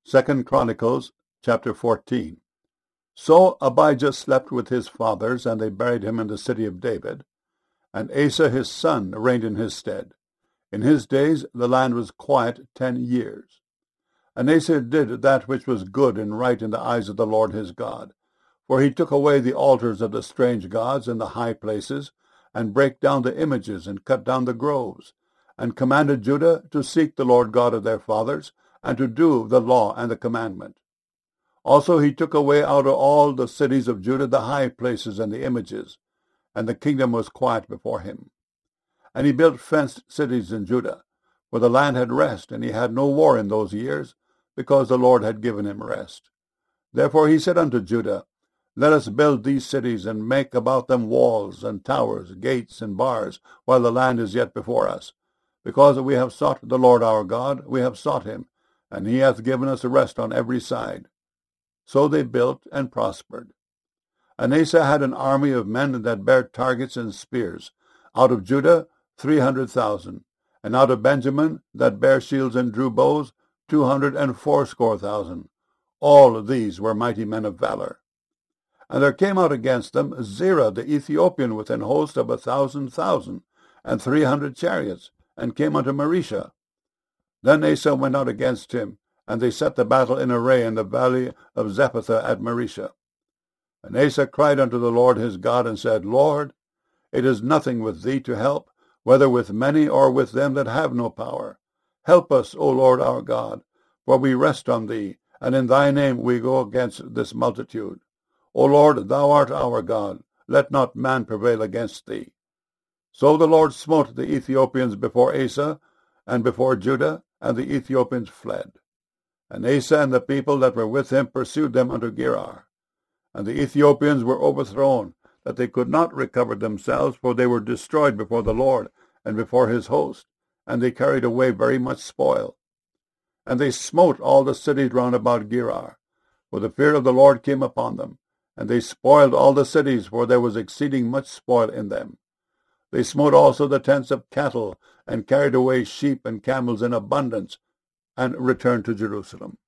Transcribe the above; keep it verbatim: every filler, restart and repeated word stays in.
Second Chronicles chapter fourteen. So Abijah slept with his fathers, and they buried him in the city of David. And Asa his son reigned in his stead. In his days the land was quiet ten years. And Asa did that which was good and right in the eyes of the Lord his God. For he took away the altars of the strange gods in the high places, and brake down the images, and cut down the groves, and commanded Judah to seek the Lord God of their fathers, and to do the law and the commandment. Also he took away out of all the cities of Judah the high places and the images, and the kingdom was quiet before him. And he built fenced cities in Judah, for the land had rest, and he had no war in those years, because the Lord had given him rest. Therefore he said unto Judah, Let us build these cities, and make about them walls, and towers, gates, and bars, while the land is yet before us. Because we have sought the Lord our God, we have sought him, and he hath given us rest on every side. So they built and prospered. And Asa had an army of men that bare targets and spears, out of Judah three hundred thousand, and out of Benjamin that bare shields and drew bows two hundred and fourscore thousand. All these were mighty men of valor. And there came out against them Zerah the Ethiopian with an host of a thousand thousand, and three hundred chariots, and came unto Marisha. Then Asa went out against him, and they set the battle in array in the valley of Zephathah at Marisha. And Asa cried unto the Lord his God, and said, Lord, it is nothing with thee to help, whether with many or with them that have no power. Help us, O Lord our God, for we rest on thee, and in thy name we go against this multitude. O Lord, thou art our God, let not man prevail against thee. So the Lord smote the Ethiopians before Asa, and before Judah, and the Ethiopians fled. And Asa and the people that were with him pursued them unto Gerar. And the Ethiopians were overthrown, that they could not recover themselves, for they were destroyed before the Lord, and before his host, and they carried away very much spoil. And they smote all the cities round about Gerar, for the fear of the Lord came upon them. And they spoiled all the cities, for there was exceeding much spoil in them. They smote also the tents of cattle, and carried away sheep and camels in abundance, and returned to Jerusalem.